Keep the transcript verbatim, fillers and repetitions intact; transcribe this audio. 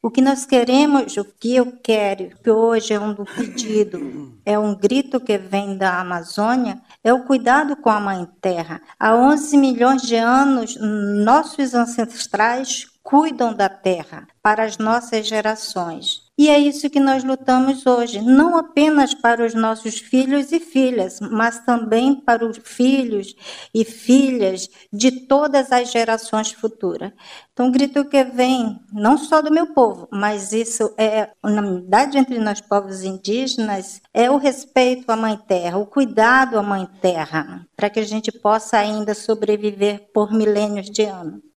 O que nós queremos, o que eu quero, que hoje é um do pedido, é um grito que vem da Amazônia, é o cuidado com a Mãe Terra. Há onze milhões de anos, nossos ancestrais cuidam da terra para as nossas gerações. E é isso que nós lutamos hoje, não apenas para os nossos filhos e filhas, mas também para os filhos e filhas de todas as gerações futuras. Então, o grito que vem, não só do meu povo, mas isso é unanimidade entre nós povos indígenas, é o respeito à Mãe Terra, o cuidado à Mãe Terra, para que a gente possa ainda sobreviver por milênios de anos.